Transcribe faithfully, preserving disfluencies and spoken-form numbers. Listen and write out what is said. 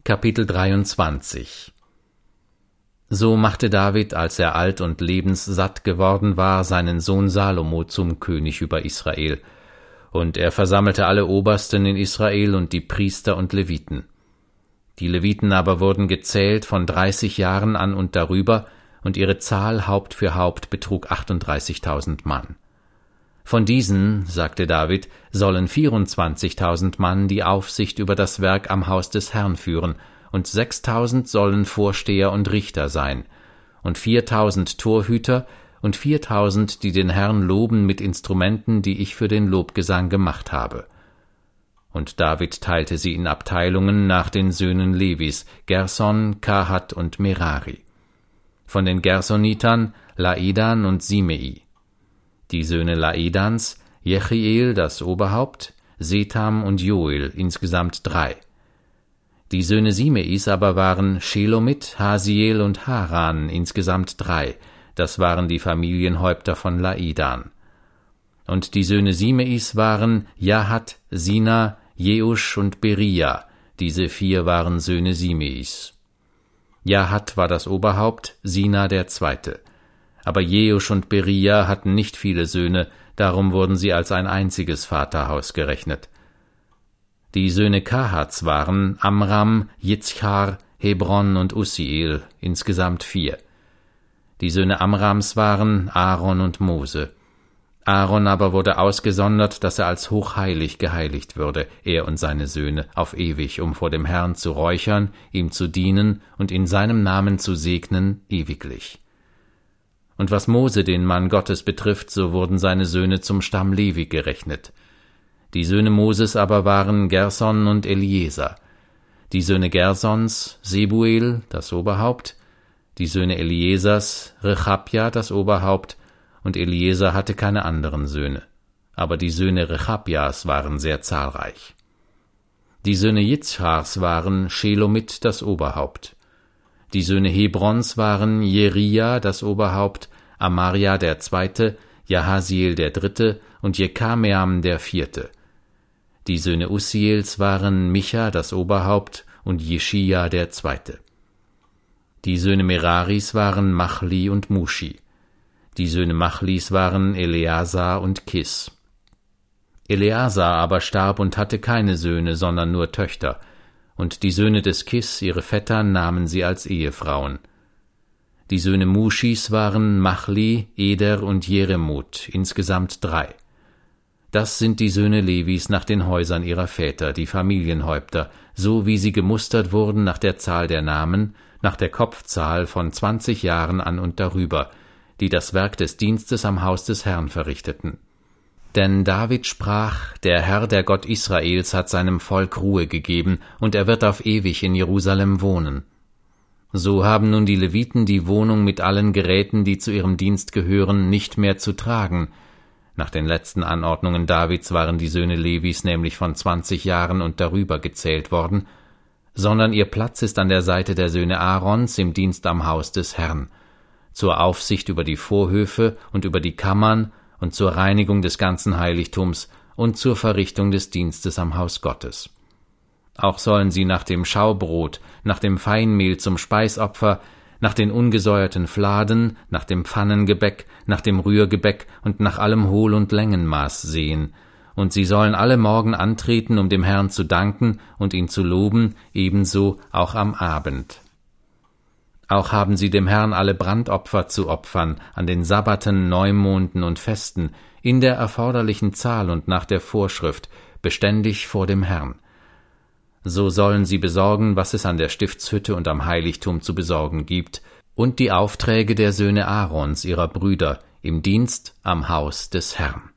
Kapitel dreiundzwanzig. So machte David, als er alt und lebenssatt geworden war, seinen Sohn Salomo zum König über Israel. Und er versammelte alle Obersten in Israel und die Priester und Leviten. Die Leviten aber wurden gezählt von dreißig Jahren an und darüber, und ihre Zahl Haupt für Haupt betrug achtunddreißigtausend Mann. Von diesen, sagte David, sollen vierundzwanzigtausend Mann die Aufsicht über das Werk am Haus des Herrn führen, und sechstausend sollen Vorsteher und Richter sein, und viertausend Torhüter und viertausend, die den Herrn loben mit Instrumenten, die ich für den Lobgesang gemacht habe. Und David teilte sie in Abteilungen nach den Söhnen Levis, Gerson, Kahat und Merari. Von den Gersonitern Laedan und Simei. Die Söhne Laedans, Jechiel, das Oberhaupt, Setham und Joel, insgesamt drei. Die Söhne Simeis aber waren Shelomit, Hasiel und Haran, insgesamt drei, das waren die Familienhäupter von Laedan. Und die Söhne Simeis waren Jahat, Sina, Jeusch und Beria, diese vier waren Söhne Simeis. Jahat war das Oberhaupt, Sina der zweite. Aber Jeusch und Beria hatten nicht viele Söhne, darum wurden sie als ein einziges Vaterhaus gerechnet. Die Söhne Kahats waren Amram, Jitzchar, Hebron und Ussiel, insgesamt vier. Die Söhne Amrams waren Aaron und Mose. Aaron aber wurde ausgesondert, dass er als hochheilig geheiligt würde, er und seine Söhne, auf ewig, um vor dem Herrn zu räuchern, ihm zu dienen und in seinem Namen zu segnen, ewiglich. Und was Mose, den Mann Gottes, betrifft, so wurden seine Söhne zum Stamm Levi gerechnet. Die Söhne Moses aber waren Gerson und Eliezer. Die Söhne Gersons, Sebuel, das Oberhaupt, die Söhne Eliezers, Rechabja, das Oberhaupt, und Eliezer hatte keine anderen Söhne. Aber die Söhne Rechabjas waren sehr zahlreich. Die Söhne Jitzchars waren Shelomit, das Oberhaupt. Die Söhne Hebrons waren Jeria, das Oberhaupt, Amaria der zweite, Jahasiel der dritte und Jekameam der vierte. Die Söhne Ussiels waren Micha, das Oberhaupt, und Jeschia der zweite. Die Söhne Meraris waren Machli und Mushi. Die Söhne Machlis waren Eleazar und Kis. Eleazar aber starb und hatte keine Söhne, sondern nur Töchter, und die Söhne des Kis, ihre Vettern, nahmen sie als Ehefrauen. Die Söhne Muschis waren Machli, Eder und Jeremut, insgesamt drei. Das sind die Söhne Levis nach den Häusern ihrer Väter, die Familienhäupter, so wie sie gemustert wurden nach der Zahl der Namen, nach der Kopfzahl von zwanzig Jahren an und darüber, die das Werk des Dienstes am Haus des Herrn verrichteten. Denn David sprach, der Herr, der Gott Israels, hat seinem Volk Ruhe gegeben, und er wird auf ewig in Jerusalem wohnen. So haben nun die Leviten die Wohnung mit allen Geräten, die zu ihrem Dienst gehören, nicht mehr zu tragen. Nach den letzten Anordnungen Davids waren die Söhne Levis nämlich von zwanzig Jahren und darüber gezählt worden, sondern ihr Platz ist an der Seite der Söhne Aarons im Dienst am Haus des Herrn, zur Aufsicht über die Vorhöfe und über die Kammern und zur Reinigung des ganzen Heiligtums und zur Verrichtung des Dienstes am Haus Gottes. Auch sollen sie nach dem Schaubrot, nach dem Feinmehl zum Speisopfer, nach den ungesäuerten Fladen, nach dem Pfannengebäck, nach dem Rührgebäck und nach allem Hohl- und Längenmaß sehen, und sie sollen alle Morgen antreten, um dem Herrn zu danken und ihn zu loben, ebenso auch am Abend. Auch haben sie dem Herrn alle Brandopfer zu opfern, an den Sabbaten, Neumonden und Festen, in der erforderlichen Zahl und nach der Vorschrift, beständig vor dem Herrn. So sollen sie besorgen, was es an der Stiftshütte und am Heiligtum zu besorgen gibt, und die Aufträge der Söhne Aarons, ihrer Brüder, im Dienst am Haus des Herrn.